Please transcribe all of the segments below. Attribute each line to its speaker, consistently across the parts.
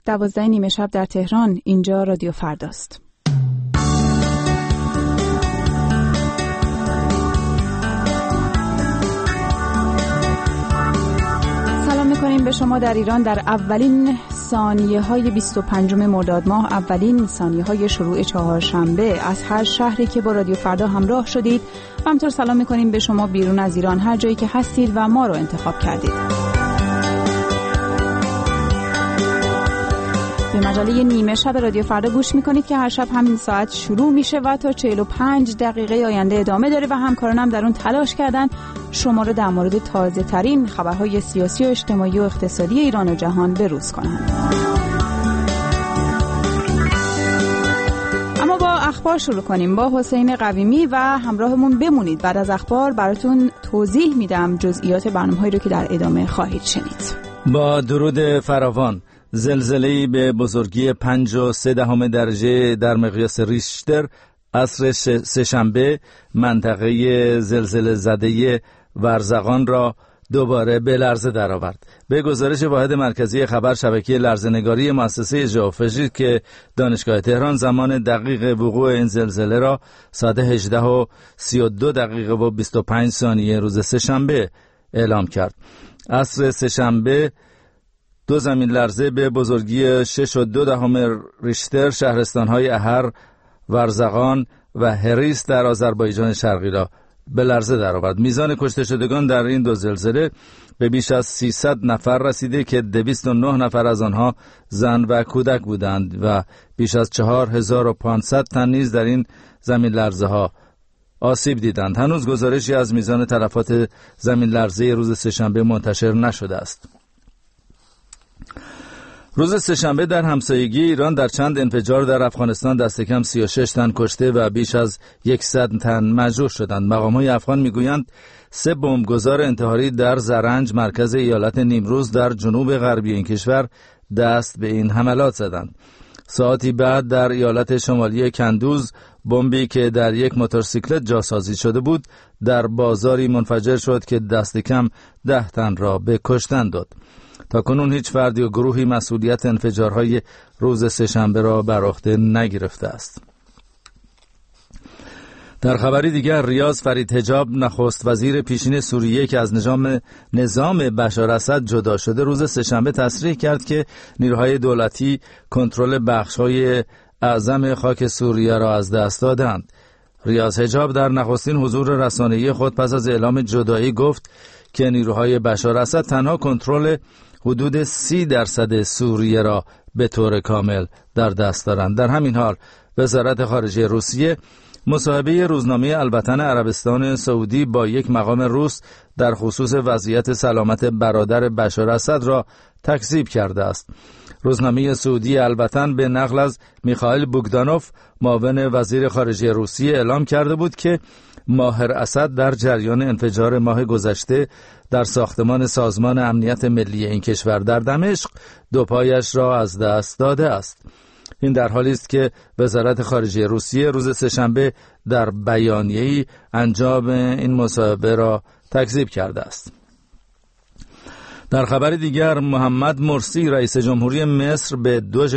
Speaker 1: 12 نیمه شب در تهران. اینجا رادیو فرداست. سلام میکنیم به شما در ایران در اولین ثانیه های 25 مرداد ماه، اولین ثانیه های شروع چهارشنبه از هر شهری که با رادیو فردا همراه شدید. و همطور سلام میکنیم به شما بیرون از ایران، هر جایی که هستید و ما رو انتخاب کردید. به مجله نیمه شب رادیو فردا گوش میکنید که هر شب همین ساعت شروع میشه و تا 45 دقیقه آینده ادامه داره و همکارانم در اون تلاش کردن شما رو در مورد تازه ترین خبرهای سیاسی و اجتماعی و اقتصادی ایران و جهان بروز کنند. اما با اخبار شروع کنیم با حسین قویمی و همراهمون بمونید. بعد از اخبار براتون توضیح میدم جزئیات برنامه‌هایی رو که در ادامه خواهید شنید.
Speaker 2: با درود فراوان. زلزله‌ای به بزرگی 5.3 درجه در مقیاس ریشتر عصر سه‌شنبه منطقه زلزله زده ورزقان را دوباره به لرزه درآورد. به گزارش واحد مرکزی خبر شبکه لرزه‌نگاری مؤسسه ژئوفیزیک که دانشگاه تهران زمان دقیق وقوع این زلزله را ساعت 18:32:25 روز سه‌شنبه اعلام کرد. عصر سه‌شنبه 2 زمین لرزه به بزرگی 6.2 ریشتر شهرستان‌های احر، ورزقان و هریس در آذربایجان شرقی را به لرزه درآورد. میزان کشته شدگان در این 2 زلزله به بیش از 300 نفر رسیده که 209 نفر از آنها زن و کودک بودند و بیش از 4500 تن نیز در این زمین لرزه ها آسیب دیدند. هنوز گزارشی از میزان تلفات زمین لرزه روز سه‌شنبه منتشر نشده است. روز سه‌شنبه در همسایگی ایران در چند انفجار در افغانستان دست کم 36 تن کشته و بیش از 100 تن مجروح شدند. مقام‌های افغان میگویند 3 بمبگذار انتحاری در زرنج مرکز ایالت نیمروز در جنوب غربی این کشور دست به این حملات زدند. ساعتی بعد در ایالت شمالی کندوز بمبی که در یک موتورسیکلت جاسازی شده بود در بازاری منفجر شد که دست کم 10 تن را به کشتن داد. تا کنون هیچ فردی و گروهی مسئولیت انفجارهای روز سه‌شنبه را بر عهده نگرفته است. در خبری دیگر، ریاض فریدحجاب نخست وزیر پیشین سوریه که از نظام بشار اسد جدا شده روز سه‌شنبه تصریح کرد که نیروهای دولتی کنترل بخش‌های اعظم خاک سوریه را از دست دادند. ریاض حجاب در نخستین حضور رسانه‌ای خود پس از اعلام جدایی گفت که نیروهای بشار اسد تنها کنترل حدود 30% سوریه را به طور کامل در دست دارند. در همین حال وزارت خارجه روسیه مصاحبه روزنامه الوطن عربستان سعودی با یک مقام روس در خصوص وضعیت سلامت برادر بشار اسد را تکذیب کرده است. روزنامه سعودی الوطن به نقل از میخائیل بوگدانوف معاون وزیر خارجه روسیه اعلام کرده بود که ماهر اسد در جریان انفجار ماه گذشته در ساختمان سازمان امنیت ملی این کشور در دمشق 2 پایش را از دست داده است. این در حالی است که وزارت خارجه روسیه روز سه‌شنبه در بیانیه‌ای انجام این مصاحبه را تکذیب کرده است. در خبر دیگر، محمد مرسی رئیس جمهوری مصر به 2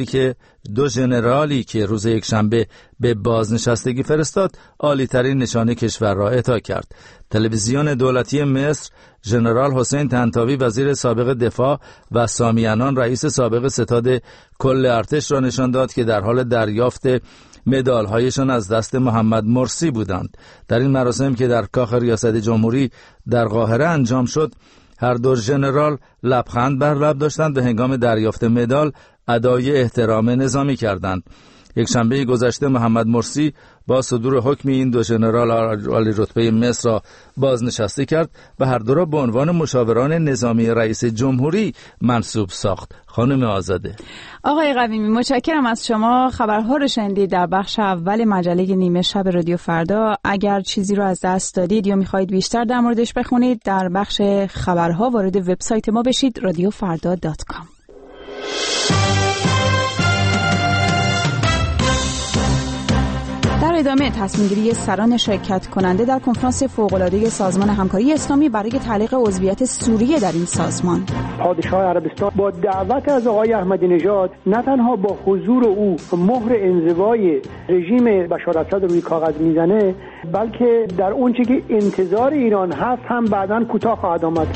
Speaker 2: ژنرالی که روز یکشنبه به بازنشستگی فرستاد عالی ترین نشان کشور را اعطا کرد. تلویزیون دولتی مصر ژنرال حسین طنطاوی وزیر سابق دفاع و سامی عنان رئیس سابق ستاد کل ارتش را نشان داد که در حال دریافت مدال‌هایشان از دست محمد مرسی بودند. در این مراسم که در کاخ ریاست جمهوری در قاهره انجام شد، هر 2 ژنرال لبخند بر لب داشتند و هنگام دریافت مدال ادای احترام نظامی کردند. یک شنبه گذشته محمد مرسی با صدور حکم این 2 ژنرال عالی رتبه مصر را بازنشسته کرد و هر دو را به عنوان مشاوران نظامی رئیس جمهوری منصوب ساخت. خانم آزاده.
Speaker 1: آقای قویمی، متشکرم از شما. خبرها رو شنیدید در بخش اول مجله نیمه شب رادیو فردا. اگر چیزی رو از دست دادید یا میخواهید بیشتر در موردش بخونید، در بخش خبرها وارد وبسایت ما بشید radiofarda.com. در ادامه تصمیم‌گیری سران شرکت کننده در کنفرانس فوق‌العاده سازمان همکاری اسلامی برای تعلیق عضویت سوریه در این سازمان.
Speaker 3: پادشاه عربستان با دعوت از آقای احمدی نژاد نه تنها با حضور او مهر انزوای رژیم بشار اسد روی کاغذ میزنه، بلکه در اونچه که انتظار ایران هست هم بعداً کوتاه خواهد آمد.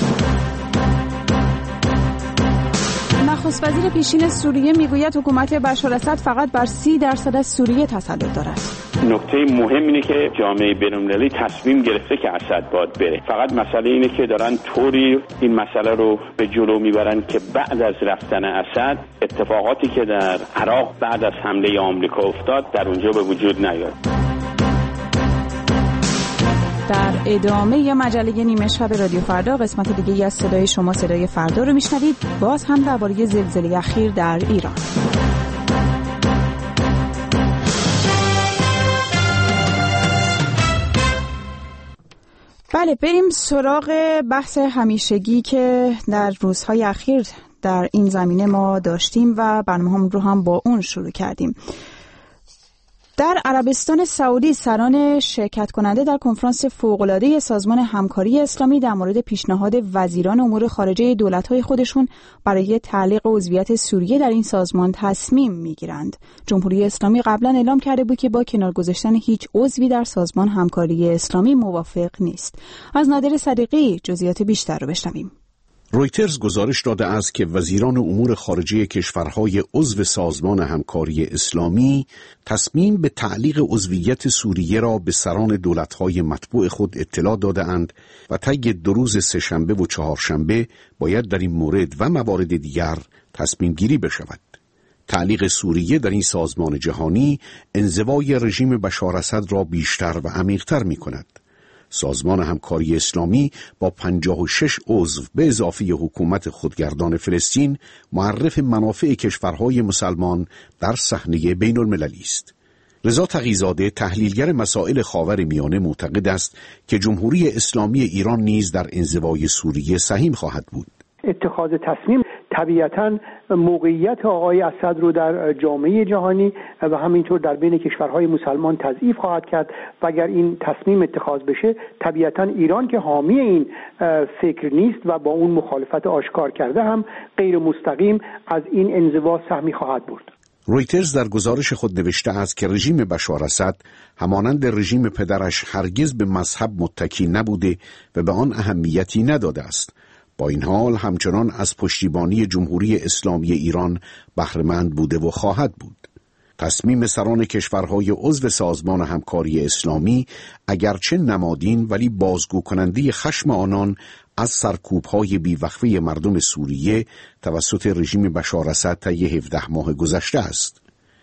Speaker 1: نخست وزیر پیشین سوریه میگوید حکومت بشار اسد فقط بر 30% از سوریه تسلط دارد.
Speaker 4: نکته مهم اینه که جامعه بین‌المللی تصمیم گرفته که اسد باید بره. فقط مسئله اینه که دارن طوری این مسئله رو به جلو میبرن که بعد از رفتن اسد اتفاقاتی که در عراق بعد از حمله آمریکا افتاد در اونجا به وجود نیاد.
Speaker 1: در ادامه مجله نیمه شب رادیو فردا قسمت دیگه‌ای از صدای شما صدای فردا رو میشنوید، باز هم درباره زلزله اخیر در ایران. بله، بریم سراغ بحث همیشگی که در روزهای اخیر در این زمینه ما داشتیم و برنامه رو هم با اون شروع کردیم. در عربستان سعودی سران شرکت کننده در کنفرانس فوق‌العاده سازمان همکاری اسلامی در مورد پیشنهاد وزیران امور خارجه دولت‌های خودشون برای تعلیق عضویت سوریه در این سازمان تصمیم می‌گیرند. جمهوری اسلامی قبلا اعلام کرده بود که با کنار گذاشتن هیچ عضوی در سازمان همکاری اسلامی موافق نیست. از نادر صدیقی جزئیات بیشتر رو بشنویم.
Speaker 5: رویترز گزارش داده است که وزیران امور خارجه کشورهای عضو سازمان همکاری اسلامی تصمیم به تعلیق عضویت سوریه را به سران دولت‌های متبوع خود اطلاع داده‌اند و طی 2 روز سه‌شنبه و چهارشنبه باید در این مورد و موارد دیگر تصمیم گیری بشود. تعلیق سوریه در این سازمان جهانی انزوای رژیم بشار اسد را بیشتر و عمیق‌تر می‌کند. سازمان همکاری اسلامی با 56 عضو به اضافه حکومت خودگردان فلسطین معرف منافع کشورهای مسلمان در صحنه بین المللی است. رضا تقی‌زاده تحلیلگر مسائل خاورمیانه معتقد است که جمهوری اسلامی ایران نیز در انزوای سوریه سهیم خواهد بود.
Speaker 3: اتخاذ تصمیم طبیعتاً موقعیت آقای اسد رو در جامعه جهانی و همینطور در بین کشورهای مسلمان تضعیف خواهد کرد و اگر این تصمیم اتخاذ بشه طبیعتاً ایران که حامی این فکر نیست و با اون مخالفت آشکار کرده هم غیر مستقیم از این انزوا سهمی خواهد برد.
Speaker 5: رویترز در گزارش خود نوشته است که رژیم بشار اسد همانند رژیم پدرش هرگز به مذهب متکی نبوده و به آن اهمیتی نداده است. با این حال همچنان از پشتیبانی جمهوری اسلامی ایران بهره‌مند بوده و خواهد بود. تصمیم سران کشورهای عضو سازمان همکاری اسلامی اگرچه نمادین ولی بازگو کننده خشم آنان از سرکوب‌های بیوقفه مردم سوریه توسط رژیم بشار اسد طی 17 ماه گذشته است.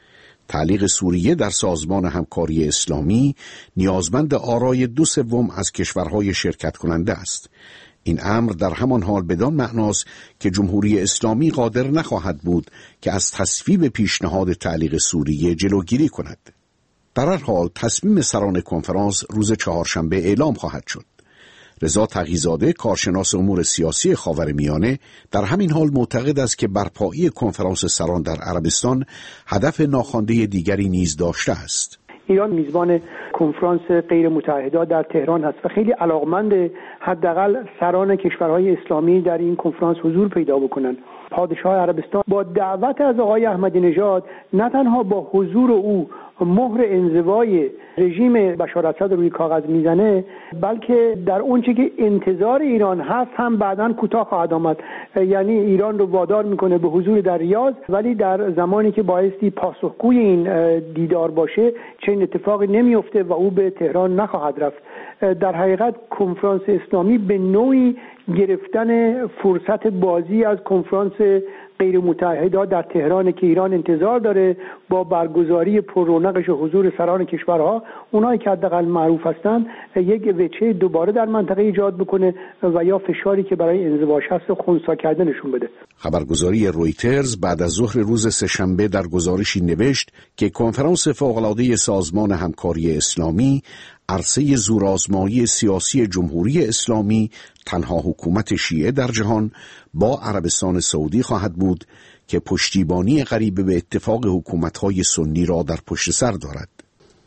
Speaker 5: تعلیق سوریه در سازمان همکاری اسلامی نیازمند آرای 2/3 از کشورهای شرکت کننده است. این امر در همان حال بدان معناست که جمهوری اسلامی قادر نخواهد بود که از تصویب پیشنهاد تعلیق سوریه جلوگیری کند. در هر حال تصمیم سران کنفرانس روز چهارشنبه اعلام خواهد شد. رضا تقی‌زاده کارشناس امور سیاسی خاورمیانه در همین حال معتقد است که برپایی کنفرانس سران در عربستان هدف ناخوانده دیگری نیز داشته است.
Speaker 3: ایران میزبان کنفرانس غیر متحدان در تهران هست و خیلی علاقمند حداقل سران کشورهای اسلامی در این کنفرانس حضور پیدا بکنند. پادشاه عربستان با دعوت از آقای احمدی نژاد نه تنها با حضور او مهر انزوای رژیم بشار اسد روی کاغذ میزنه، بلکه در اونچه که انتظار ایران هست هم بعداً کوتاه خواهد آمد. یعنی ایران رو وادار میکنه به حضور در ریاض، ولی در زمانی که بایستی پاسخگوی این دیدار باشه چنین اتفاقی نمیفته و او به تهران نخواهد رفت. در حقیقت کنفرانس اسلامی به نوعی گرفتن فرصت بازی از کنفرانس غیر متحدان در تهران که ایران انتظار داره با برگزاری پررونقش و حضور سران کشورها، اونایی که حداقل معروف هستند، یک وجه دوباره در منطقه ایجاد بکنه و یا فشاری که برای انزواش هست و خنثی کردنشون بده.
Speaker 5: خبرگزاری رویترز بعد از ظهر روز سه‌شنبه در گزارشی نوشت که کنفرانس فوق‌العاده سازمان همکاری اسلامی عرصه زورآزمایی سیاسی جمهوری اسلامی تنها حکومت شیعه در جهان با عربستان سعودی خواهد بود که پشتیبانی قریب به اتفاق حکومت‌های سنی را در پشت سر دارد.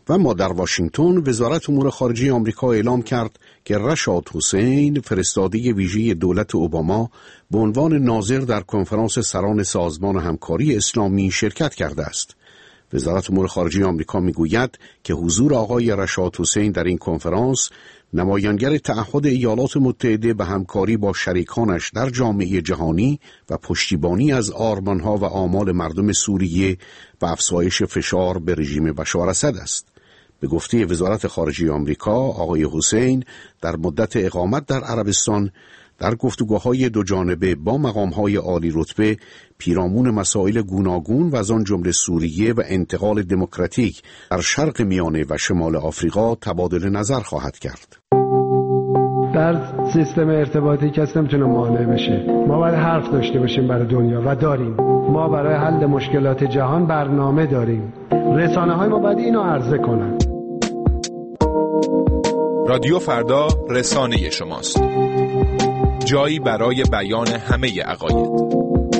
Speaker 5: و اما در واشنگتن وزارت امور خارجه آمریکا اعلام کرد که رشاد حسین فرستاده ویژه دولت اوباما به عنوان ناظر در کنفرانس سران سازمان همکاری اسلامی شرکت کرده است. وزارت امور خارجه آمریکا میگوید که حضور آقای رشاد حسین در این کنفرانس نمایانگر تعهد ایالات متحده به همکاری با شریکانش در جامعه جهانی و پشتیبانی از آرمانها و آمال مردم سوریه و افزایش فشار به رژیم بشار اسد است. به گفته وزارت خارجه آمریکا، آقای حسین در مدت اقامت در عربستان در گفتگوهای دو جانبه با مقامهای عالی رتبه پیرامون مسائل گوناگون و از آن جمله سوریه و انتقال دموکراتیک در شرق میانه و شمال آفریقا تبادل نظر خواهد کرد.
Speaker 6: در سیستم ارتباطی کسی نمیتونه مانع بشه. ما باید حرف داشته باشیم برای دنیا و داریم. ما برای حل مشکلات جهان برنامه داریم. رسانه‌های ما باید اینو عرضه کنن.
Speaker 7: رادیو فردا رسانه شماست. جایی برای بیان همه عقاید.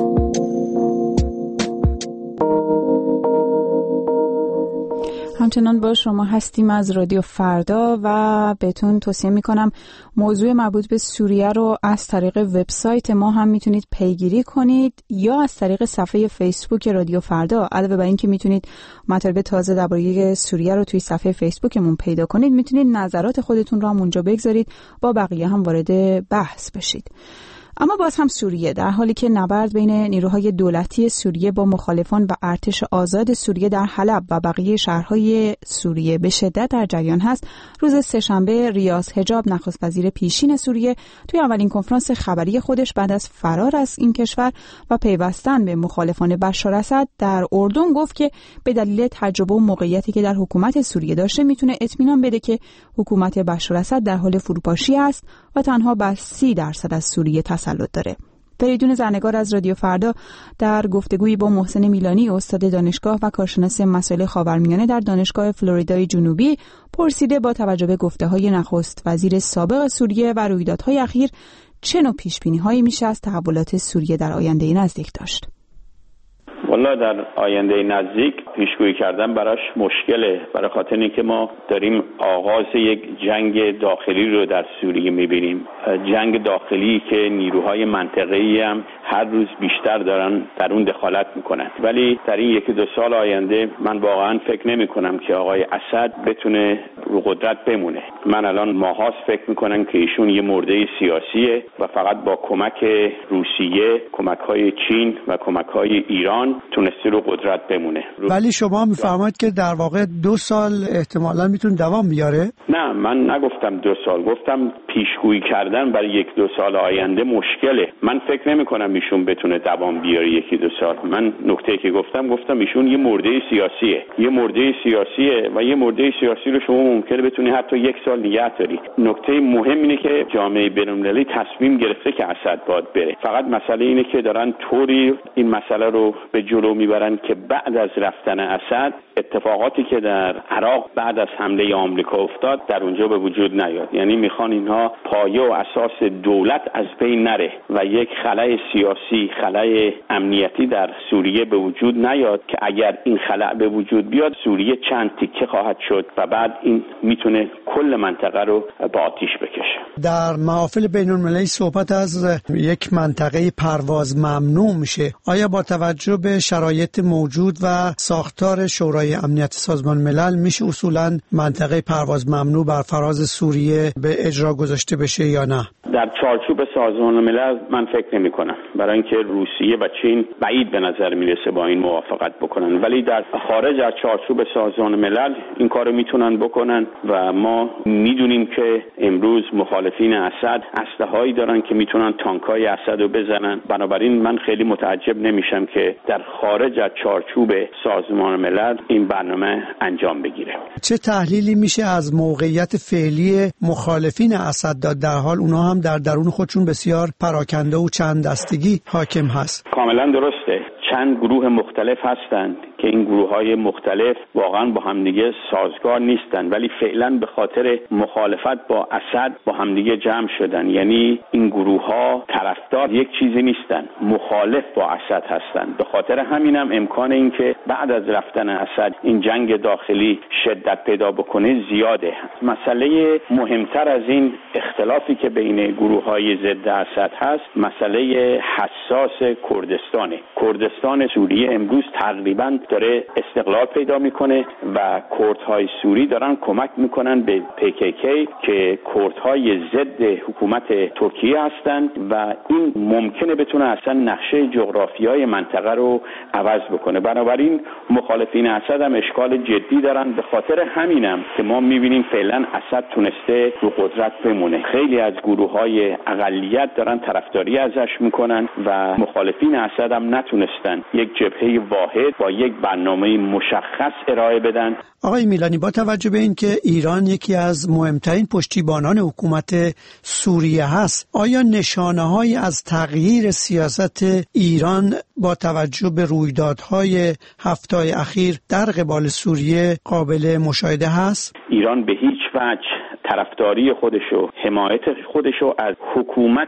Speaker 1: همچنان با شما هستیم از رادیو فردا و بهتون توصیه میکنم موضوع مربوط به سوریه رو از طریق وبسایت ما هم میتونید پیگیری کنید یا از طریق صفحه فیسبوک رادیو فردا. علاوه بر این که میتونید مطالب تازه درباره سوریه رو توی صفحه فیسبوکمون پیدا کنید، میتونید نظرات خودتون رو هم اونجا بگذارید، با بقیه هم وارد بحث بشید. اما باز هم سوریه در حالی که نبرد بین نیروهای دولتی سوریه با مخالفان و ارتش آزاد سوریه در حلب و بقیه شهرهای سوریه به شدت در جریان هست، روز سه‌شنبه ریاض حجاب نخست وزیر پیشین سوریه توی اولین کنفرانس خبری خودش بعد از فرار از این کشور و پیوستن به مخالفان بشار اسد در اردن گفت که به دلیل تجربه و موقعیتی که در حکومت سوریه داشته میتونه اطمینان بده که حکومت بشار اسد در حال فروپاشی است و تنها بر 30% از سوریه تسلط داره. فریدون زرنگار از رادیو فردا در گفتگویی با محسن میلانی استاد دانشگاه و کارشناس مسائل خاورمیانه در دانشگاه فلوریدای جنوبی پرسیده با توجه به گفته‌های نخست وزیر سابق سوریه و رویدادهای اخیر چه نوع پیش‌بینی‌هایی میشه از تحولات سوریه در آینده نزدیک داشت؟
Speaker 4: والله در آینده نزدیک پیشگویی کردن براش مشکله، برای خاطر اینکه ما داریم آغاز یک جنگ داخلی رو در سوریه میبینیم، جنگ داخلی که نیروهای منطقه‌ای هم هر روز بیشتر دارن در اون دخالت میکنن. ولی در این 1-2 سال آینده من واقعا فکر نمی کنم که آقای اسد بتونه رو قدرت بمونه. من الان ماهاست فکر میکنم که ایشون یه مرده سیاسیه و فقط با کمک روسیه، کمک‌های چین و کمک‌های ایران تونسته رو قدرت بمونه.
Speaker 6: ولی شما میفرمایید که در واقع 2 سال احتمالاً میتونه دوام بیاره؟
Speaker 4: نه، من نگفتم 2 سال، گفتم پیشگویی کردن برای 1-2 سال آینده مشکله. من فکر نمی کنم ایشون بتونه دوام بیاره 1-2 سال. من نکته‌ای که گفتم ایشون یه مرده سیاسیه، یه مرده سیاسیه و یه مرده سیاسی رو شما ممکنه بتونی حتی 1 سال نگه داری. نکته مهم اینه که جامعه بین‌المللی تصمیم گرفته که اسد باید بره. فقط مسئله اینه که دارن طوری این مسئله رو به جلو میبرن که بعد از رفتن اسد اتفاقاتی که در عراق بعد از حمله آمریکا افتاد در اونجا به وجود نیاد. یعنی میخوان اینها پایه و اساس دولت از بین نره و یک خلأ سیاسی، خلأ امنیتی در سوریه به وجود نیاد که اگر این خلأ به وجود بیاد سوریه چند تیکه خواهد شد و بعد این میتونه کل منطقه رو به آتیش بکشه.
Speaker 6: در محافل بین‌المللی صحبت از یک منطقه پرواز ممنوع میشه. آیا با توجه به شرایط موجود و ساختار شورای امنیت سازمان ملل میشه اصولاً منطقه پرواز ممنوع بر فراز سوریه به اجرا گذاشته بشه یا نه؟
Speaker 4: در چارچوب سازمان ملل من فکر نمی کنم، برای اینکه روسیه و چین بعید به نظر میرسه با این موافقت بکنن، ولی در خارج از چارچوب سازمان ملل این کارو میتونن بکنن و ما میدونیم که امروز مخالفین اسد اسلحه‌ای دارن که میتونن تانکای اسد رو بزنن. بنابراین من خیلی متعجب نمیشم که در خارج از چارچوب سازمان ملل این برنامه انجام بگیره.
Speaker 6: چه تحلیلی میشه از موقعیت فعلی مخالفین اسد داد، در حال اونها هم در درون خودشون بسیار پراکنده و چند دستگی حاکم هست؟
Speaker 4: کاملا درسته. چند گروه مختلف هستند که این گروه‌های مختلف واقعا با همدیگه سازگار نیستند، ولی فعلا به خاطر مخالفت با اسد با همدیگه جمع شدن. یعنی این گروه‌ها طرفدار یک چیزی نیستن، مخالف با اسد هستند. به خاطر همینم امکان این که بعد از رفتن اسد این جنگ داخلی شدت پیدا بکنه زیاده. مسئله مهمتر از این اختلافی که بین گروه‌های ضد اسد هست مسئله حساس کردستانه. کردستان سوریه امروز تقریبا داره استقلال پیدا میکنه و کردهای سوری دارن کمک میکنن به PKK که کردهای ضد حکومت ترکیه هستند و این ممکنه بتونه اصلا نقشه جغرافیای منطقه رو عوض بکنه. بنابراین مخالفین اسد هم اشکال جدی دارن. به خاطر همینم که ما میبینیم فعلا اسد تونسته رو قدرت بمونه. خیلی از گروه‌های اقلیت دارن طرفداری ازش میکنن و مخالفین اسد هم نتونستن یک جبهه واحد با یک برنامه مشخص ارائه بدن.
Speaker 6: آقای میلانی، با توجه به اینکه ایران یکی از مهمترین پشتیبانان حکومت سوریه هست، آیا نشانه‌هایی از تغییر سیاست ایران با توجه به رویدادهای هفته‌های اخیر در قبال سوریه قابل مشاهده هست؟
Speaker 4: ایران به هیچ وجه طرفداری خودشو، حمایت خودشو از حکومت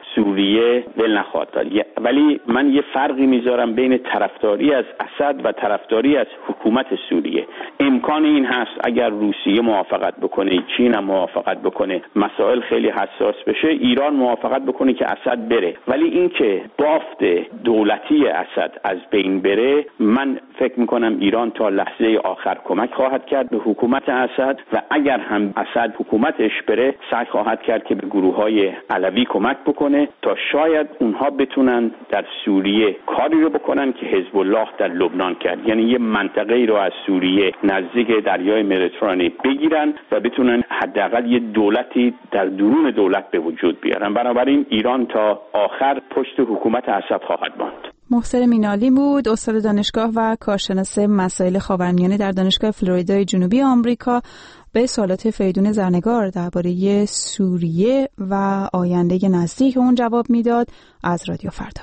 Speaker 4: سوریه ول نخواهد داد. ولی من یه فرقی میذارم بین طرفداری از اسد و طرفداری از حکومت سوریه. امکان این هست اگر روسیه موافقت بکنه، چین هم موافقت بکنه، مسائل خیلی حساس بشه، ایران موافقت بکنه که اسد بره. ولی این که بافت دولتی اسد از بین بره، من فکر میکنم ایران تا لحظه آخر کمک خواهد کرد به حکومت اسد و اگر هم اسد حکومتش بره سعی خواهد کرد که به گروه‌های علوی کمک بکنه تا شاید اونها بتونن در سوریه کاری رو بکنن که حزب الله در لبنان کرد. یعنی یه منطقه‌ای رو از سوریه نزدیک دریای مدیترانه بگیرن و بتونن حداقل یه دولتی در درون دولت به وجود بیارن. بنابراین ایران تا آخر پشت حکومت اسد خواهد ماند.
Speaker 1: محسن مینالی بود، استاد دانشگاه و کارشناس مسائل خاورمیانه در دانشگاه فلوریدای جنوبی آمریکا، به سوالات فریدون زرنگار درباره سوریه و آینده نزدیک اون جواب میداد از رادیو فردا.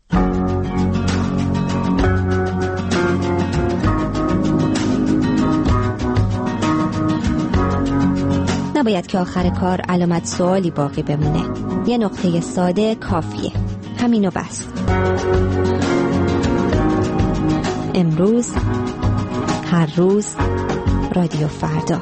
Speaker 8: نباید که آخر کار علامت سوالی باقی بمونه. یه نقطه ساده کافیه. همینو بس. امروز، هر روز، رادیو فردا.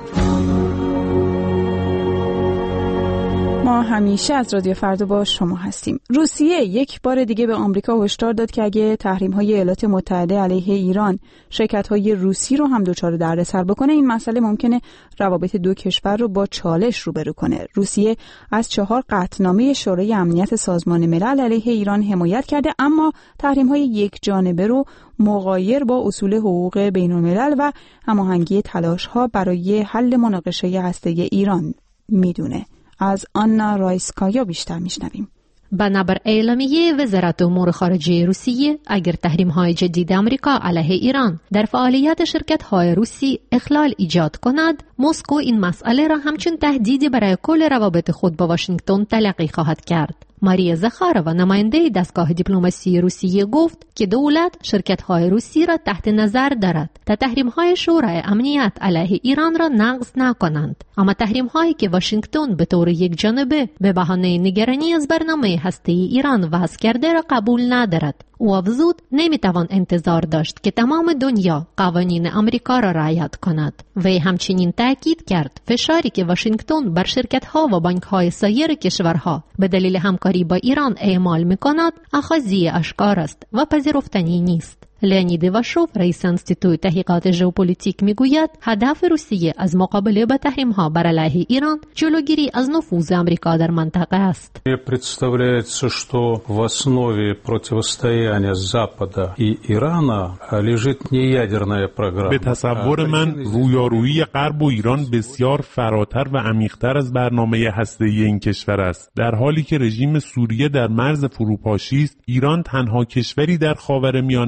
Speaker 1: ما همیشه از رادیو فردا با شما هستیم. روسیه یک بار دیگه به آمریکا هشدار داد که اگه تحریم‌های ایالات متحده علیه ایران شرکت‌های روسی رو هم دچار دردسر بکنه، این مسئله ممکنه روابط دو کشور رو با چالش روبرو کنه. روسیه از 4 قطعنامه شورای امنیت سازمان ملل علیه ایران حمایت کرده، اما تحریم‌های یک جانبه رو مغایر با اصول حقوق بین‌الملل و هماهنگی تلاش‌ها برای حل مناقشه هسته‌ای ایران میدونه. از آنا رایسکایا بیشتر میشنویم.
Speaker 9: بنابر اعلامیه وزارت امور خارجه روسیه، اگر تحریم‌های جدید آمریکا علیه ایران در فعالیت شرکت‌های روسی اخلال ایجاد کند، مسکو این مسئله را همچون تهدیدی برای کل روابط خود با واشنگتن تلقی خواهد کرد. ماریا زخارова، نماینده دستگاه دیپلماسی روسیه، گفت که دولت شرکت‌های روسی را تحت نظر دارد تا تحریم‌های شورای امنیت علیه ایران را نقض نکنند، اما تحریم‌هایی که واشنگتن به طور یکجانبه به بهانه نگرانی از برنامه هسته‌ای ایران وضع کرده را قبول ندارد. او افزود نمیتوان انتظار داشت که تمام دنیا قوانین آمریکا را رعایت کند. وی همچنین تاکید کرد فشاری که واشنگتن بر شرکت‌ها و بانک‌های سایر کشورها به دلیل همکاری با ایران اعمال می‌کند آخذی اشکار است و پذیرفتنی نیست. لئونید واشوف، رئیس انستیتوی تحقیقات ژئوپلیتیک، میگوید هدف روسیه از مقابله با تحریم‌ها بر علیه ایران جلوگیری از نفوذ آمریکا در منطقه است.
Speaker 10: Представляется, что в основе противостояния Запада и Ирана лежит неядерная программа.
Speaker 11: به تصور من رویارویی غرب و ایران بسیار فراتر و عمیق‌تر از برنامه هسته‌ای این کشور است. در حالی که رژیم سوریه در مرز فروپاشی است، ایران تنها کشوری در خاورمیانه خواهد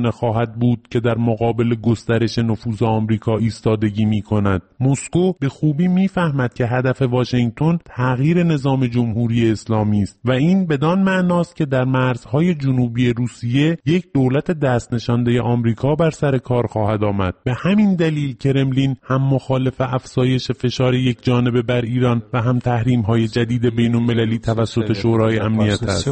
Speaker 11: خواهد بود که در مقابل گسترش نفوذ آمریکا ایستادگی می‌کند. مسکو به خوبی می‌فهمد که هدف واشنگتن تغییر نظام جمهوری اسلامی است و این بدان معناست که در مرزهای جنوبی روسیه یک دولت دست نشانده آمریکا بر سر کار خواهد آمد. به همین دلیل کرملین هم مخالف افزایش فشار یک جانبه بر ایران و هم تحریم‌های جدید بین‌المللی توسط شورای امنیت است.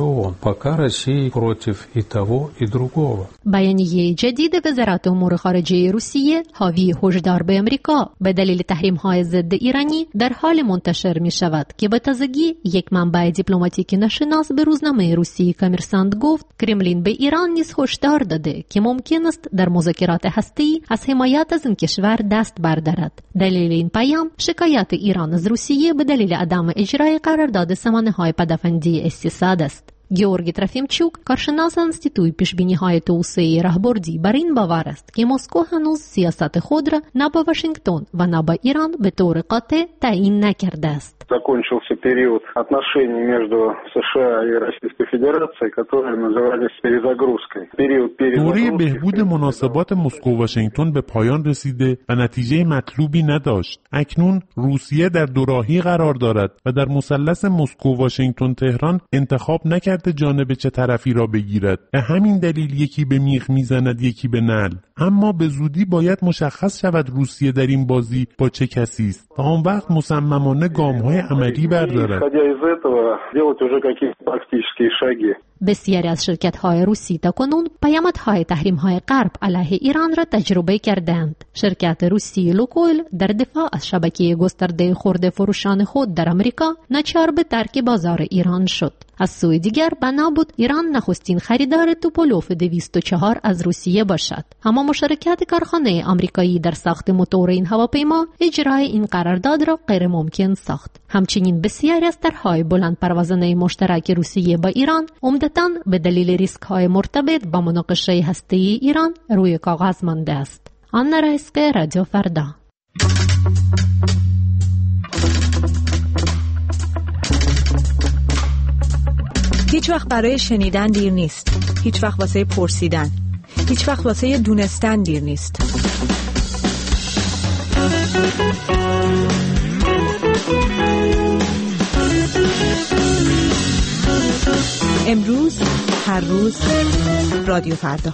Speaker 9: بیانیه جدید وزارت امور خارجه روسیه حاوی هشدار به امریکا به دلیل تحریم‌های ضد ایرانی در حال منتشر می‌شود که به تازگی یک منبع دیپلماتیک ناشناس به روزنامه روسی کامرسانت گفت کرملین به ایران نیز هشدار داده که ممکن است در مذاکرات هسته‌ای از حمایت از این کشور دست بردارد. دلیل این پیام شکایت ایران از روسیه به دلیل عدم اجرای قرارداد سامانه‌های پدافندی استیصاد است. گیورگی ترافیمچوک، کارشناس انستیتوی پیشبینی‌های توسعه راهبردی، بر این باور است که مسکو هنوز سیاست خود را نه با واشنگتن و نه با ایران به طور قاطع تعیین نکرده است.
Speaker 12: Закончился период отношений между США и Российской Федерацией, которые назывались перезагрузкой.
Speaker 11: دوره بهبود مناسبات مسکو و واشنگتن به پایان رسیده و نتیجه مطلوبی نداشت. اکنون روسیه در دوراهی قرار دارد و در مثلث مسکو، واشنگتن، تهران انتخاب نکرده جانب چه طرفی را بگیرد. به همین دلیل یکی به میخ میزند، یکی به نعل. اما به زودی باید مشخص شود روسیه در این بازی با چه کسی است و آن وقت مصممانه گام‌های عملی بردارد.
Speaker 9: بسیاری از شرکت‌های روسی تاکنون پیامدهای تحریم‌های غرب علیه ایران را تجربه کردند. شرکت روسی لوکویل در دفاع از شبکه گسترده خرده فروشان خود در آمریکا ناچار به ترک بازار ایران شد. از سوی دیگر بنا بود ایران نخستین خریدار توپولوف 204 از روسیه باشد. اما مشارکت کارخانه آمریکایی در ساخت موتور این هواپیما اجرای این قرارداد را غیر ممکن ساخت. همچنین بسیاری از طرح‌های بلند پروازانه مشترک روسیه با ایران عمدتاً به دلیل ریسک‌های مرتبط با مناقشه هسته‌ای ایران روی کاغذ مانده است. آنا رایسکه، رادیو فردا.
Speaker 13: هیچ وقت برای شنیدن دیر نیست. هیچ وقت واسه پرسیدن. هیچ وقت واسه دونستن دیر نیست. امروز، هر روز، رادیو فردا.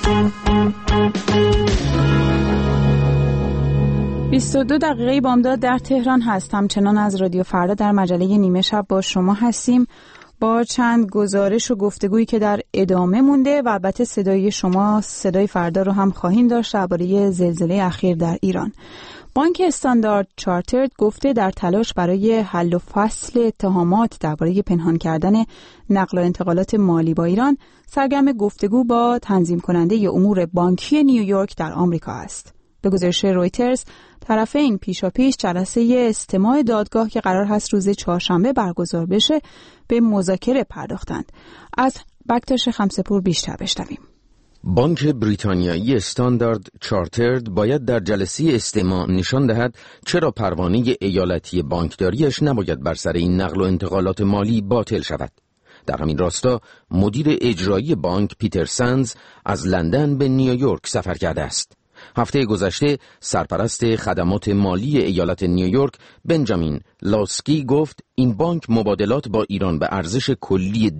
Speaker 1: 22 دقیقه بامداد در تهران هست. همچنان از رادیو فردا در مجله نیمه شب با شما هستیم با چند گزارش و گفتگویی که در ادامه مونده و البته صدای شما، صدای فردا رو هم خواهیم داشت درباره زلزله اخیر در ایران. بانک استاندارد چارترد گفته در تلاش برای حل و فصل اتهامات درباره پنهان کردن نقل و انتقالات مالی با ایران سرگرم گفتگو با تنظیم کننده امور بانکی نیویورک در آمریکا است. به گزارش رویترز طرفین پیشاپیش جلسه استماع دادگاه که قرار هست روز چهارشنبه برگزار بشه به مذاکره پرداختند. از بکتاش خمسه‌پور بیشتر بشنویم.
Speaker 14: بانک بریتانیایی استاندارد چارترد باید در جلسه استماع نشان دهد چرا پروانه ایالتی بانکداریش نباید بر سر این نقل و انتقالات مالی باطل شود. در همین راستا مدیر اجرایی بانک پیتر سنز از لندن به نیویورک سفر کرده است. هفته گذشته سرپرست خدمات مالی ایالت نیویورک بنجامین لاسکی گفت این بانک مبادلات با ایران به ارزش کلی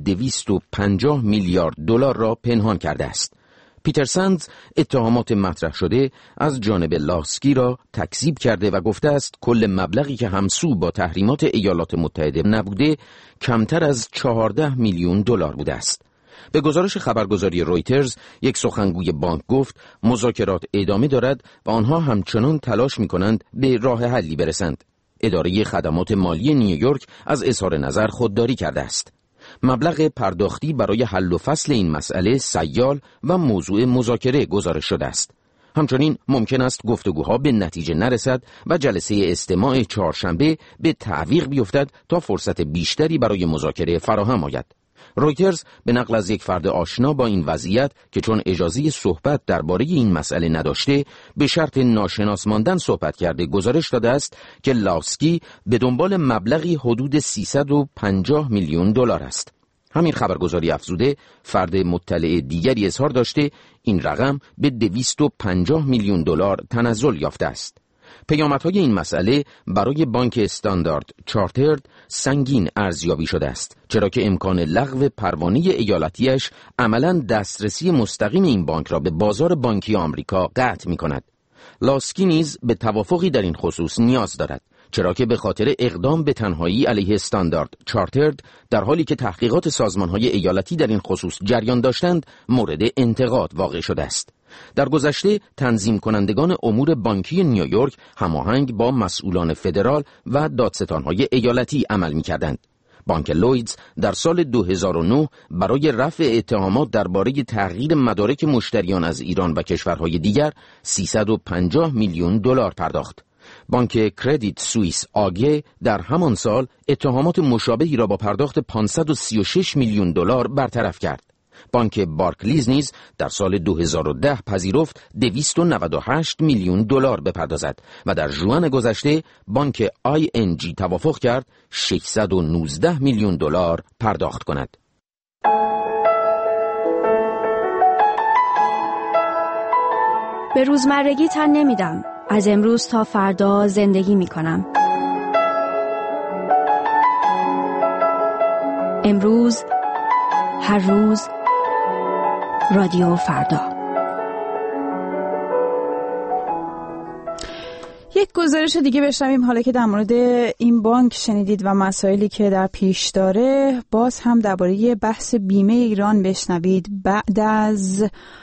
Speaker 14: 250 میلیارد دلار را پنهان کرده است. پیتر سنز اتهامات مطرح شده از جانب لاسکی را تکذیب کرده و گفته است کل مبلغی که همسو با تحریمات ایالات متحده نبوده کمتر از 14 میلیون دلار بوده است. به گزارش خبرگزاری رویترز یک سخنگوی بانک گفت مذاکرات ادامه دارد و آنها همچنان تلاش می‌کنند به راه حلی برسند. اداره خدمات مالی نیویورک از اظهار نظر خودداری کرده است. مبلغ پرداختی برای حل و فصل این مسئله سیال و موضوع مذاکره گزارش شده است. همچنین ممکن است گفتگوها به نتیجه نرسد و جلسه استماع چهارشنبه به تعویق بیفتد تا فرصت بیشتری برای مذاکره فراهم آید. رویترز به نقل از یک فرد آشنا با این وضعیت که چون اجازه صحبت درباره این مسئله نداشته به شرط ناشناس ماندن صحبت کرده گزارش داده است که لاسکی به دنبال مبلغی حدود 350 میلیون دلار است. همین خبرگزاری افزوده فرد مطلع دیگری اظهار داشته این رقم به 250 میلیون دلار تنزل یافته است. پیامدهای این مسئله برای بانک استاندارد چارترد سنگین ارزیابی شده است، چرا که امکان لغو پروانه ایالتیش عملاً دسترسی مستقیم این بانک را به بازار بانکی آمریکا قطع می‌کند. لاسکی نیز به توافقی در این خصوص نیاز دارد، چرا که به خاطر اقدام به تنهایی علیه استاندارد چارترد در حالی که تحقیقات سازمان‌های ایالتی در این خصوص جریان داشتند مورد انتقاد واقع شده است. در گذشته تنظیم کنندگان امور بانکی نیویورک هماهنگ با مسئولان فدرال و دادستان‌های ایالتی عمل می‌کردند. بانک لویدز در سال 2009 برای رفع اتهامات درباره تغییر مدارک مشتریان از ایران و کشورهای دیگر 350 میلیون دلار پرداخت. بانک کردیت سوئیس آگه در همان سال اتهامات مشابهی را با پرداخت 536 میلیون دلار برطرف کرد. بانک بارکلیز نیز در سال 2010 پذیرفت 298 میلیون دلار بپردازد و در ژوئن گذشته بانک ING توافق کرد 619 میلیون دلار پرداخت کند.
Speaker 15: به روزمرگی تن نمیدم. از امروز تا فردا زندگی میکنم. امروز، هر روز، رادیو فردا.
Speaker 1: یک گزارش دیگه بشنویم حالا که در مورد این بانک شنیدید و مسائلی که در پیش داره. باز هم درباره بحث بیمه ایران بشنوید بعد از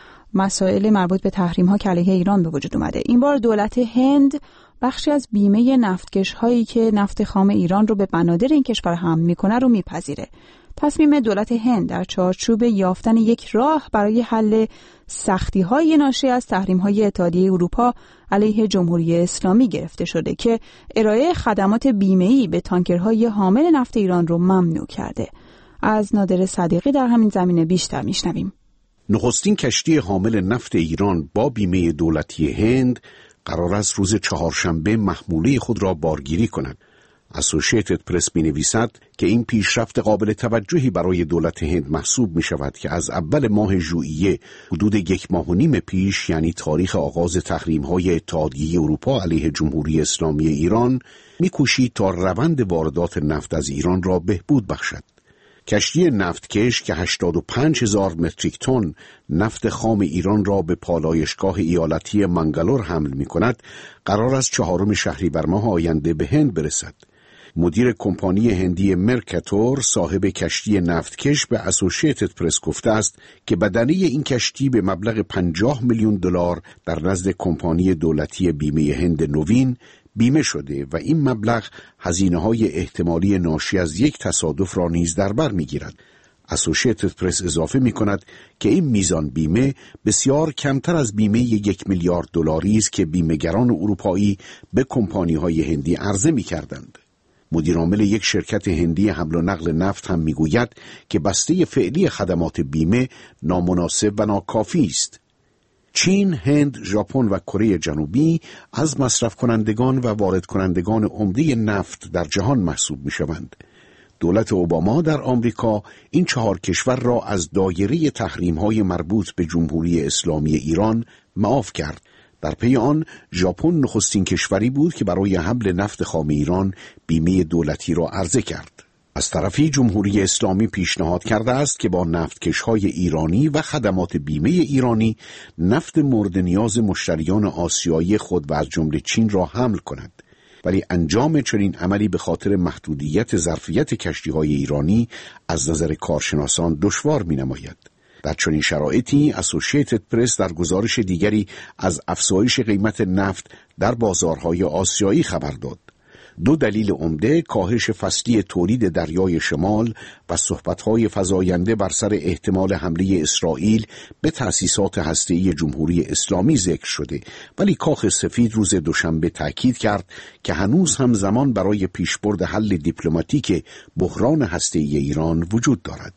Speaker 1: مسائل مربوط به تحریم‌ها که علیه ایران به وجود اومده. این بار دولت هند بخشی از بیمه نفتکش هایی که نفت خام ایران رو به بنادر این کشور حمل میکنه رو میپذیره. تصمیم دولت هند در چارچوب یافتن یک راه برای حل سختی‌های ناشی از تحریم‌های اتحادیه اروپا علیه جمهوری اسلامی گرفته شده که ارائه خدمات بیمه‌ای به تانکرهای حامل نفت ایران رو ممنوع کرده. از نادر صدیقی در همین زمینه بیشتر میشنویم.
Speaker 5: نخستین کشتی حامل نفت ایران با بیمه دولتی هند قرار است روز چهارشنبه محموله خود را بارگیری کند. اسوشیتد پرس می‌نویسد که این پیشرفت قابل توجهی برای دولت هند محسوب می‌شود که از اول ماه ژوئیه حدود 1.5 ماه پیش، یعنی تاریخ آغاز تحریم‌های اتحادیه اروپا علیه جمهوری اسلامی ایران، می‌کوشید تا روند واردات نفت از ایران را بهبود بخشد. کشتی نفتکش که 85,000 متریک تن نفت خام ایران را به پالایشگاه ایالتی منگلور حمل می‌کند، قرار است 4 شهریور ماه آینده به هند برسد. مدیر کمپانی هندی مرکاتور صاحب کشتی نفتکش به اسوشیتد پرس گفته است که بدنه این کشتی به مبلغ 50 میلیون دلار در نزد کمپانی دولتی بیمه هند نوین بیمه شده و این مبلغ هزینه‌های احتمالی ناشی از یک تصادف را نیز در بر می‌گیرد. اسوشیتد پرس اضافه می‌کند که این میزان بیمه بسیار کمتر از بیمه 1 میلیارد دلاری است که بیمه‌گران اروپایی به کمپانی‌های هندی عرضه می‌کردند. مدیرعامل یک شرکت هندی حمل و نقل نفت هم می‌گوید که بسته فعلی خدمات بیمه نامناسب و ناکافی است. چین، هند، ژاپن و کره جنوبی از مصرف کنندگان و وارد کنندگان عمده نفت در جهان محسوب می‌شوند. دولت اوباما در آمریکا این 4 کشور را از دایره تحریم‌های مربوط به جمهوری اسلامی ایران معاف کرد. در پی آن ژاپن نخستین کشوری بود که برای حمل نفت خام ایران بیمه دولتی را عرضه کرد. از طرفی جمهوری اسلامی پیشنهاد کرده است که با نفتکش‌های ایرانی و خدمات بیمه ایرانی نفت مورد نیاز مشتریان آسیایی خود و از جمله چین را حمل کند. ولی انجام چنین عملی به خاطر محدودیت ظرفیت کشتی‌های ایرانی از نظر کارشناسان دشوار می‌نماید. در چنین شرایطی اسوشیتد پرس در گزارش دیگری از افزایش قیمت نفت در بازارهای آسیایی خبر داد. 2 دلیل عمده کاهش فصلی تولید دریای شمال و صحبت‌های فزاینده بر سر احتمال حمله اسرائیل به تأسیسات هسته‌ای جمهوری اسلامی ذکر شده، ولی کاخ سفید روز دوشنبه تأکید کرد که هنوز هم زمان برای پیشبرد حل دیپلماتیک بحران هسته‌ای ایران وجود دارد.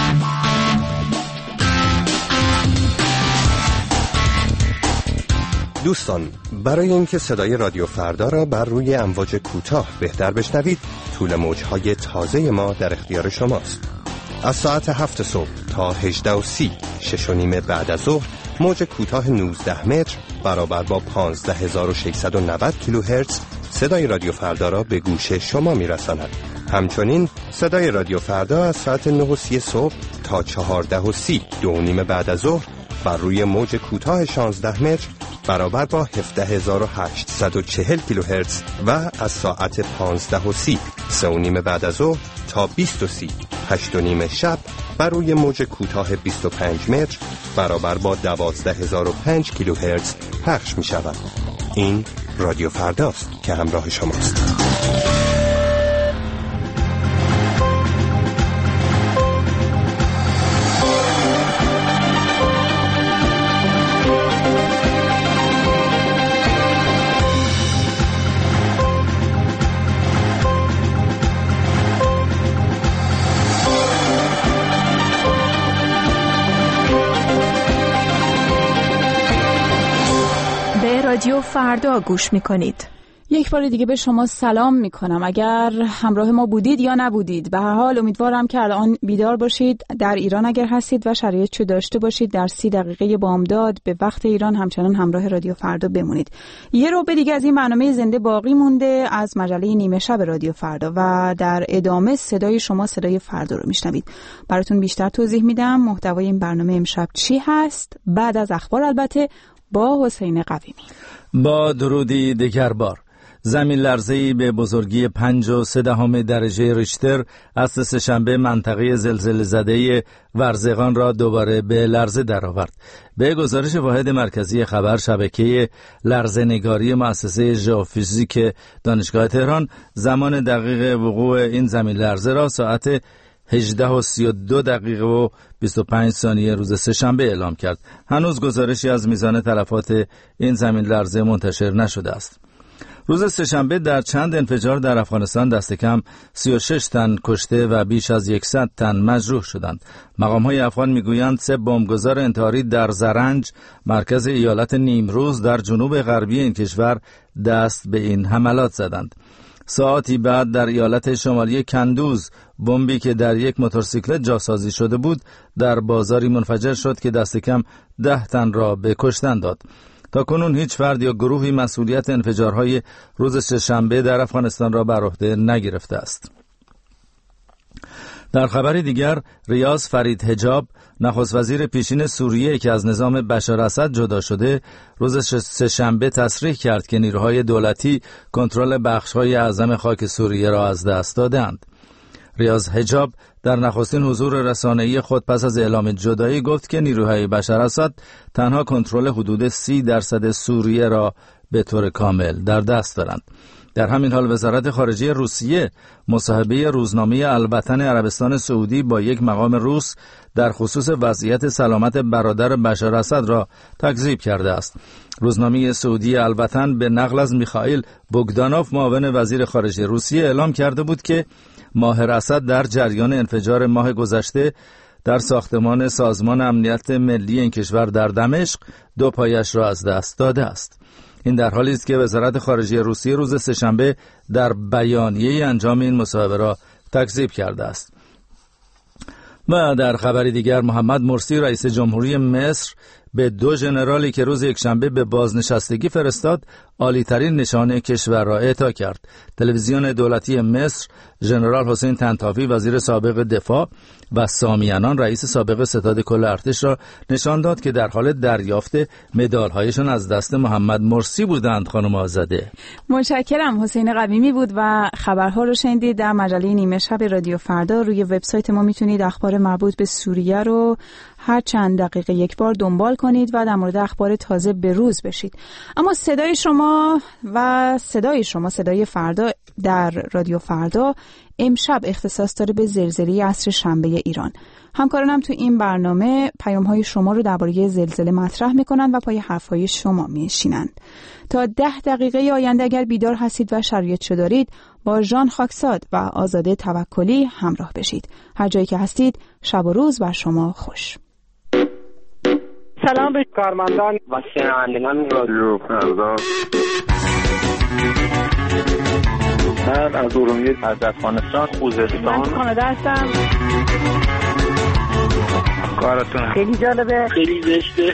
Speaker 16: دوستان، برای اینکه صدای رادیو فردا را بر روی امواج کوتاه بهتر بشنوید، طول موج‌های تازه ما در اختیار شماست. از ساعت 7 صبح تا 18:30 6:30 بعد از ظهر موج کوتاه 19 متر برابر با 15690 کیلوهرتز صدای رادیو فردا را به گوش شما می‌رساند. همچنین صدای رادیو فردا از ساعت 9:30 صبح تا 14:30 2:30 بعد از ظهر بر روی موج کوتاه 16 متر برابر با 17840 کیلوهرتز و از ساعت 15:30 3:30 بعد از ظهر تا 20:30 8:30 شب بر روی موج کوتاه 25 متر برابر با 12005 کیلوهرتز پخش می شود. این رادیو فرداست که همراه شماست.
Speaker 13: رادیو فردا گوش میکنید.
Speaker 1: یک بار دیگه به شما سلام میکنم. اگر همراه ما بودید یا نبودید، به هر حال امیدوارم که الان بیدار باشید. در ایران اگر هستید و شرایطشو داشته باشید، در 30 دقیقه بامداد به وقت ایران همچنان همراه رادیو فردا بمونید. یه رو دیگه از این برنامه زنده باقی مونده از مجله نیمه شب رادیو فردا و در ادامه صدای شما صدای فردا رو میشنوید. براتون بیشتر توضیح میدم محتوای این برنامه امشب چی هست بعد از اخبار، البته با حسین قویمی.
Speaker 2: با درودی دیگر بار. زمین لرزه‌ای به بزرگی 5.3 درجه ریشتر از سه‌شنبه منطقه زلزله زده ورزقان را دوباره به لرزه درآورد. به گزارش واحد مرکزی خبر شبکه لرزه‌نگاری مؤسسه ژئوفیزیک دانشگاه تهران، زمان دقیق وقوع این زمین لرزه را ساعت 18:32 و 25 ثانیه روز سه‌شنبه اعلام کرد. هنوز گزارشی از میزان تلفات این زمین لرزه منتشر نشده است. روز سه‌شنبه در چند انفجار در افغانستان دست کم 36 تن کشته و بیش از 100 تن مجروح شدند. مقام‌های افغان میگویند 3 بمبگذار انتحاری در زرنج، مرکز ایالت نیمروز در جنوب غربی این کشور، دست به این حملات زدند. ساعتی بعد در ایالت شمالی کندوز، بمبی که در یک موتورسیکلت جاسازی شده بود در بازاری منفجر شد که دست کم 10 تن را به کشتن داد. تا کنون هیچ فرد یا گروهی مسئولیت انفجارهای روز سه‌شنبه در افغانستان را بر عهده نگرفته است. در خبر دیگر، ریاض فرید حجاب، نخست وزیر پیشین سوریه که از نظام بشار اسد جدا شده، روز سه‌شنبه تصریح کرد که نیروهای دولتی کنترل بخش‌های اعظم خاک سوریه را از دست دادند. ریاض حجاب در نخستین حضور رسانه‌ای خود پس از اعلام جدایی گفت که نیروهای بشار اسد تنها کنترل حدود 30% سوریه را به طور کامل در دست دارند. در همین حال وزارت خارجه روسیه مصاحبه روزنامه الوطن عربستان سعودی با یک مقام روس در خصوص وضعیت سلامت برادر بشار اسد را تکذیب کرده است. روزنامه سعودی الوطن به نقل از میخائیل بوگدانوف، معاون وزیر خارجه روسیه، اعلام کرده بود که ماهر اسد در جریان انفجار ماه گذشته در ساختمان سازمان امنیت ملی این کشور در دمشق 2 پایش را از دست داده است. این در حالی است که وزارت خارجه روسیه روز سه‌شنبه در بیانیه انجام این مصاحبه را تکذیب کرده است. و در خبری دیگر، محمد مرسی رئیس جمهوری مصر به 2 ژنرالی که روز یکشنبه به بازنشستگی فرستاد عالی‌ترین نشان کشور را اعطا کرد. تلویزیون دولتی مصر ژنرال حسین طنطاوی وزیر سابق دفاع و سامیانان رئیس سابق ستاد کل ارتش را نشان داد که در حال دریافت مدال‌هایشان از دست محمد مرسی بودند. خانم آزاده،
Speaker 1: متشکرم. حسین قویمی بود و خبرها رو شنیدید. در مجله نیمه شب رادیو فردا روی وبسایت ما میتونید اخبار مربوط به سوریه رو هر چند دقیقه یک بار دنبال کنید و در مورد اخبار تازه به روز بشید. اما صدای شما و صدای فردا در رادیو فردا امشب اختصاص داره به زلزله عصر شنبه ایران. همکارانم تو این برنامه پیام‌های شما رو درباره زلزله مطرح میکنن و پای حرف‌های شما میشینند. تا 10 دقیقه آینده اگر بیدار هستید و شرایطشو دارید، با ژان خاکساد و آزاده توکلی همراه بشید. هر جایی که هستید، شب و روز بر شما خوش.
Speaker 3: سلام به کارمندان و شنوندگان رادیو فردا.
Speaker 12: من از ارومیه، از افغانستان، خوزستان،
Speaker 1: من کانادا هستم.
Speaker 17: کارتون
Speaker 18: خیلی جالبه،
Speaker 17: خیلی زشته.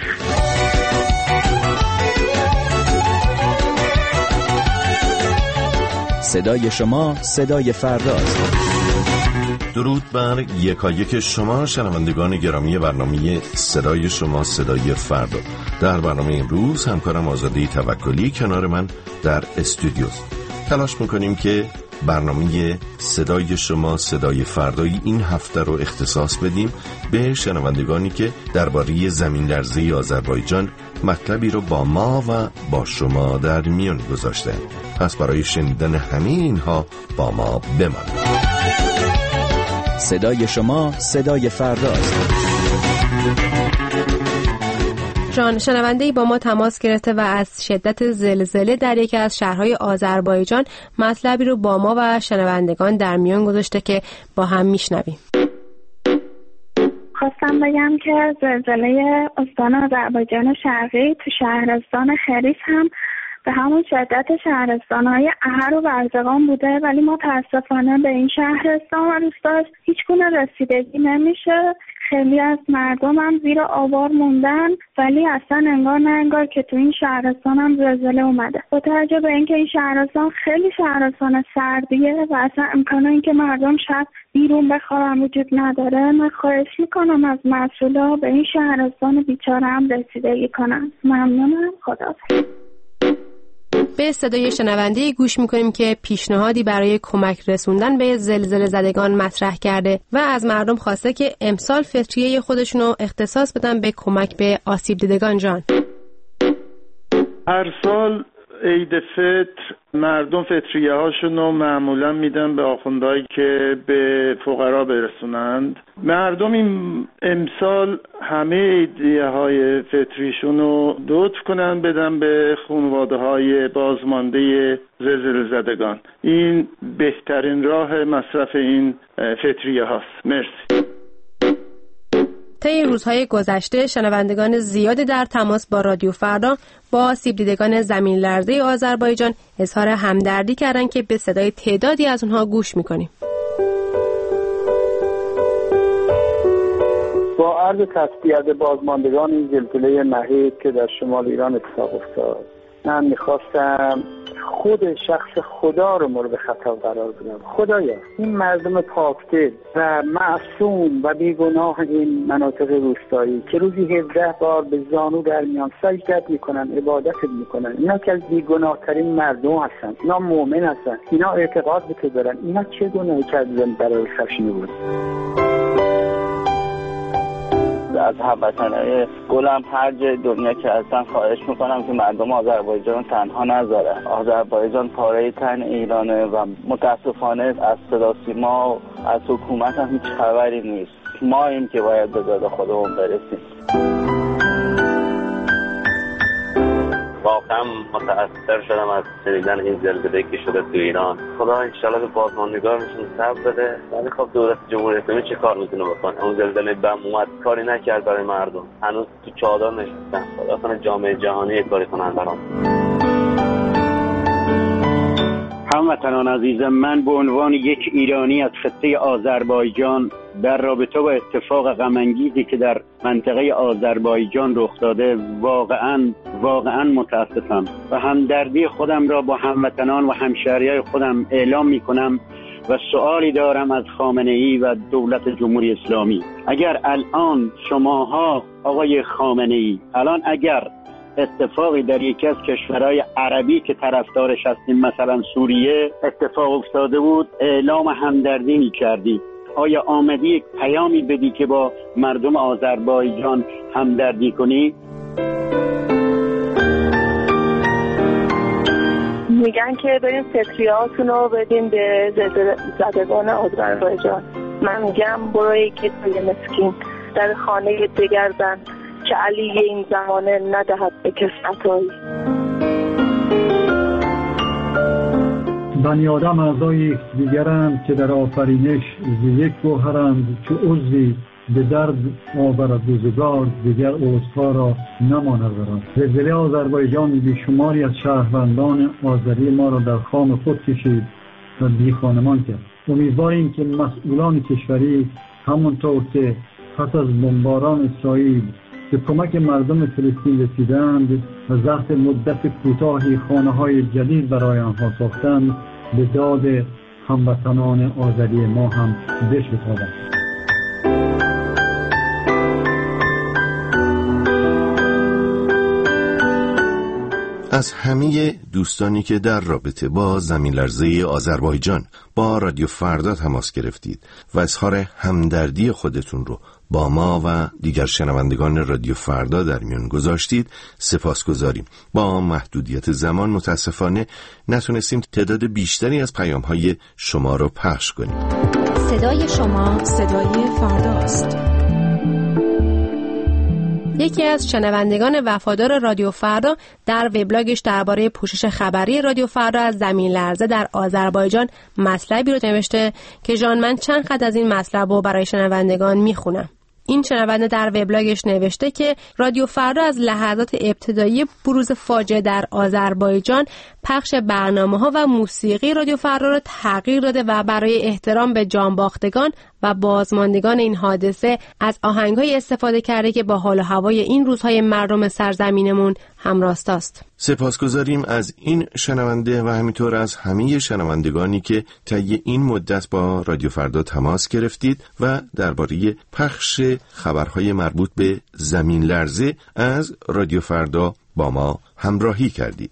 Speaker 19: صدای شما صدای فرداست.
Speaker 20: درود بر یکایک شما شنوندگان گرامی برنامه صدای شما صدای فردا. در برنامه امروز همکارم آزاده توکلی کنار من در استودیوست. تلاش میکنیم که برنامه صدای شما صدای فردایی این هفته رو اختصاص بدیم به شنوندگانی که درباره زمین لرزه آذربایجان مطلبی رو با ما و با شما در میان گذاشته. پس برای شنیدن همه اینها با ما بمانید.
Speaker 19: صدای شما صدای فرداست.
Speaker 21: جان، شنونده‌ای با ما تماس گرفته و از شدت زلزله در یکی از شهرهای آذربایجان مطلبی رو با ما و شنوندگان در میان گذاشته که با هم میشنویم.
Speaker 22: خواستم بگم که زلزله استان آذربایجان شرقی تو شهرستان خریس هم به همون شدت شهرستان‌های احر و برزغان بوده، ولی متاسفانه به این شهرستان و روستاش هیچگونه رسیدگی نمیشه. خیلی از مردم هم زیر آوار موندن، ولی اصلا انگار نه انگار که تو این شهرستان هم زلزله اومده. با توجه به اینکه این شهرستان خیلی شهرستان سردیه و اصلا امکان اینکه مردم شب بیرون بخوابن وجود نداره، من خواهش میکنم از مسئولا به این شهرستان بیچاره هم رسیدگی کنن. ممنونم. خداحافظ.
Speaker 21: به صدای شنونده گوش میکنیم که پیشنهادی برای کمک رسوندن به زلزله زدگان مطرح کرده و از مردم خواسته که امسال فطریه خودشونو اختصاص بدن به کمک به آسیب دیدگان. جان،
Speaker 23: هر سال عید فطر مردم فطریه هاشونو معمولا میدن به آخوندهایی که به فقرا برسونند. مردم این امسال همه عیدیه های فطریشونو لطف کنن بدن به خانواده های بازمانده زلزله زدگان. این بهترین راه مصرف این فطریه هاست. مرسی.
Speaker 21: طی روزهای گذشته شنوندگان زیادی در تماس با رادیو فردا با آسیب دیدگان زمین لرزه آذربایجان اظهار همدردی کردند که به صدای تعدادی از اونها گوش میکنیم.
Speaker 12: با عرض تسلیت بازماندگان این زلزله مهیب که در شمال ایران اتفاق افتاد، من میخواستم خود شخص خدا رو مورد خطاب قرار بدم. خدایا این مردم پاکدل و معصوم و بیگناه این مناطق روستایی که روزی 17 بار به زانو در میان سجدت میکنن، عبادت میکنن، اینا که از بیگناه ترین مردم هستن، اینا مؤمن هستن، اینا اعتقاد به تو دارن، اینا چه گناهی کردن برای خشن بود؟
Speaker 24: از هموطنای گلم هر جای دنیا که هستن خواهش میکنم که مردم آذربایجان تنها نذارن. آذربایجان پاره تن ایرانه و متاسفانه از صدا سیما از حکومت هم هیچ خبری نیست. ما این که باید به داد خودمون برسیم.
Speaker 25: واقعا متأثر شدم از شنیدن این زلزله که شده تو ایران. خدا انشالله به بازماندگانشون صبر بده. ولی خب دولت جمهوری اسلامی چه کار میتونه بکنه؟ اون زلزله بم اومد کاری نکرد برای مردم، هنوز تو چادر نشستن. خدا کنه جامعه جهانی کاری کنن برام.
Speaker 26: هموطنان عزیزم، من به عنوان یک ایرانی از خطه آذربایجان در رابطه با اتفاق غم‌انگیزی که در منطقه آذربایجان رخ داده واقعا متاسفم و همدردی خودم را با هموطنان و همشهریای خودم اعلام می‌کنم و سوالی دارم از خامنه‌ای و دولت جمهوری اسلامی. اگر الان شماها آقای خامنه‌ای اگر اتفاقی در یکی از کشورهای عربی که طرفدارش هستیم مثلا سوریه اتفاق افتاده بود، اعلام همدردی می‌کردی، آیا آمدی یک پیامی بدی که با مردم آذربایجان همدردی کنی؟
Speaker 22: میگن که بریم فطریه‌هاتون رو بدیم به زلزله زدگان آذربایجان. من میگم برو یکی توی مسکین در خانه دگر زن که علی این زمانه ندهد به کسبتایی.
Speaker 27: بنی آدم اعضای دیگرند که در آفرینش یک گوهرند، که عضوی به درد آورد روزگار، دیگر عضوها را نماند برد. زلزله آذربایجان بیشماری از شهروندان آذری ما را در خام خود کشید و بی خانمان کرد. امیدواریم که مسئولان کشوری همونطور که پس از بمباران اسرائیل به کمک مردم فلسطین رسیدند و ظرف مدت کوتاهی خانه‌های جدید برای آنها ساختند، به داد هموطنان آذری ما هم بشتابند.
Speaker 20: از همه دوستانی که در رابطه با زمین لرزه آذربایجان با رادیو فردا تماس گرفتید و اظهار همدردی خودتون رو با ما و دیگر شنوندگان رادیو فردا در میان گذاشتید سپاسگزاریم. با محدودیت زمان متاسفانه نتونستیم تعداد بیشتری از پیام‌های شما رو پخش کنیم.
Speaker 1: صدای شما صدای فرداست.
Speaker 21: یکی از شنوندگان وفادار رادیو فردا در وبلاگش درباره پوشش خبری رادیو فردا از زمین لرزه در آذربایجان مطلبی رو نوشته که جان من چند خط از این مطلب رو برای شنوندگان میخونم. این شنونده در وبلاگش نوشته که رادیو فردا از لحظات ابتدایی بروز فاجعه در آذربایجان پخش برنامه‌ها و موسیقی رادیو فردا را تغییر داده و برای احترام به جانباختگان و بازماندگان این حادثه از آهنگ‌های استفاده کرده که با حال و هوای این روزهای مردم سرزمینمون همراست است.
Speaker 20: سپاسگزاریم از این شنونده و همینطور از همه شنوندگانی که طی این مدت با رادیو فردا تماس گرفتید و درباره پخش خبرهای مربوط به زمین لرزه از رادیو فردا با ما همراهی کردید.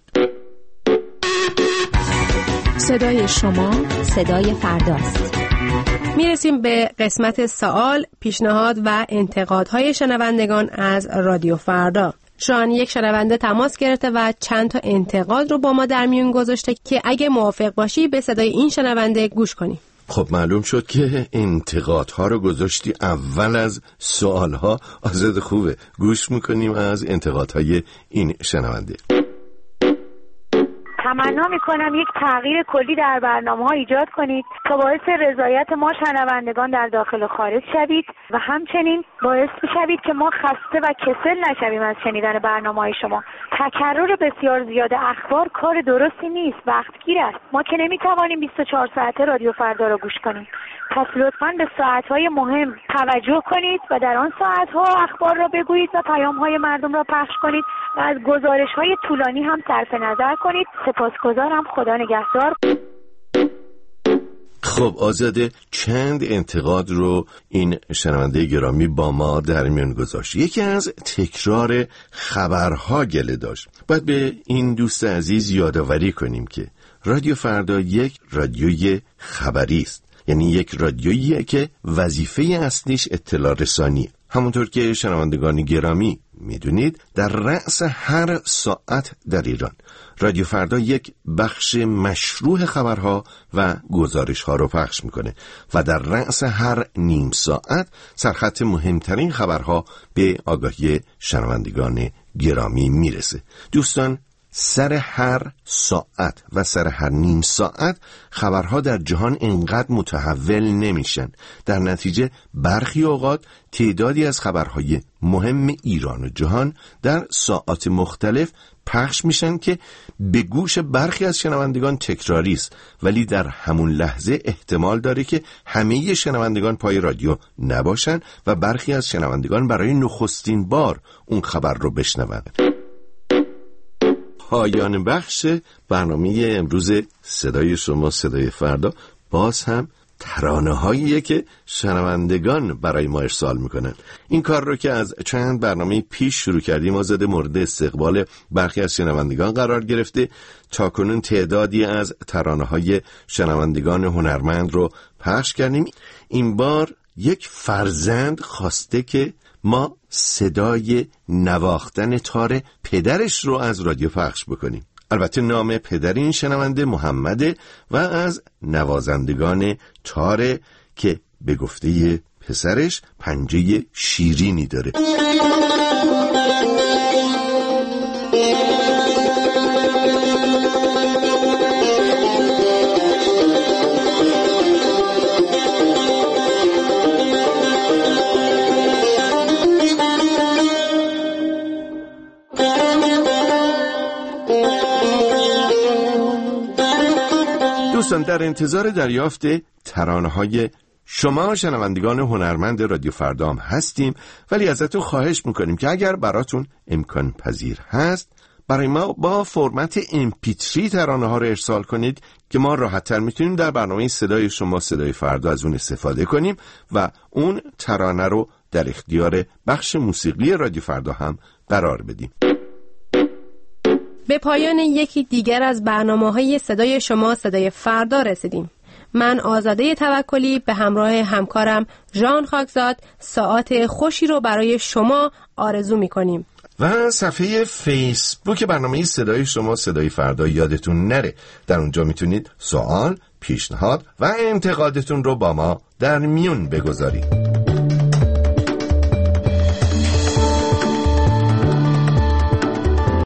Speaker 1: صدای شما صدای فرداست.
Speaker 21: میرسیم به قسمت سوال، پیشنهاد و انتقادهای شنوندگان از رادیو فردا. شان یک شنونده تماس گرفته و چند تا انتقاد رو با ما در میون گذاشته که اگه موافق باشی به صدای این شنونده گوش کنیم.
Speaker 20: خب معلوم شد که انتقادها رو گذاشتی اول از سوالها. آزاد خوبه، گوش میکنیم از انتقادهای این شنونده.
Speaker 4: تمنا میکنم یک تغییر کلی در برنامه‌ها ایجاد کنید تا باعث رضایت ما شنوندگان در داخل و خارج شوید و همچنین باعث شوید که ما خسته و کسل نشویم از شنیدن برنامه‌های شما. تکرار بسیار زیاد اخبار کار درستی نیست، وقتگیر است. ما که نمیتوانیم 24 ساعته رادیو فردا را گوش کنیم. پس لطفاً به ساعت‌های مهم توجه کنید و در آن ساعت‌ها اخبار را بگویید و پیام‌های مردم را پخش کنید و از گزارش‌های طولانی هم صرف نظر کنید. سپاسگزارم. خدا نگهدار.
Speaker 20: خب آزاده، چند انتقاد رو این شنونده گرامی با ما در میان گذاشت. یکی از تکرار خبرها گله داشت. باید به این دوست عزیز یادآوری کنیم که رادیو فردا یک رادیوی خبری است، یعنی یک رادیویی که وظیفه اصلیش اطلاع رسانی. همونطور که شنوندگان گرامی میدونید، در رأس هر ساعت در ایران رادیو فردا یک بخش مشروع خبرها و گزارشها رو پخش میکنه و در رأس هر نیم ساعت سرخط مهمترین خبرها به آگاهی شنوندگان گرامی میرسه. دوستان، سر هر ساعت و سر هر نیم ساعت خبرها در جهان انقدر متحول نمیشن. در نتیجه برخی اوقات تعدادی از خبرهای مهم ایران و جهان در ساعات مختلف پخش میشن که به گوش برخی از شنوندگان تکراری است، ولی در همون لحظه احتمال داره که همه شنوندگان پای رادیو نباشن و برخی از شنوندگان برای نخستین بار اون خبر رو بشنون. پایان بخش برنامه امروز صدای شما صدای فردا باز هم ترانه‌هاییه که شنوندگان برای ما ارسال میکنن. این کار رو که از چند برنامه پیش شروع کردیم آزاده مورد استقبال برخی از شنوندگان قرار گرفته. تاکنون تعدادی از ترانه‌های شنوندگان هنرمند رو پخش کردیم. این بار یک فرزند خواسته که ما صدای نواختن تار پدرش رو از رادیو پخش بکنیم. البته نام پدر این شنونده محمده و از نوازندگان تار که به گفته پسرش پنجه شیرینی داره. دوستان، در انتظار دریافت ترانه‌های شما شنوندگان هنرمند رادیو فردا هم هستیم، ولی ازتون خواهش میکنیم که اگر براتون امکان پذیر هست برای ما با فرمت MP3 ترانه ها رو ارسال کنید که ما راحت تر میتونیم در برنامه صدای شما صدای فردا از اون استفاده کنیم و اون ترانه رو در اختیار بخش موسیقی رادیو فردا هم قرار بدیم.
Speaker 21: به پایان یکی دیگر از برنامه‌های صدای شما صدای فردا رسیدیم. من آزاده توکلی به همراه همکارم ژان خاکزاد ساعات خوشی رو برای شما آرزو می‌کنیم.
Speaker 20: و صفحه فیسبوک برنامه صدای شما صدای فردا یادتون نره، در اونجا میتونید سوال، پیشنهاد و انتقادتون رو با ما در میون بگذارید.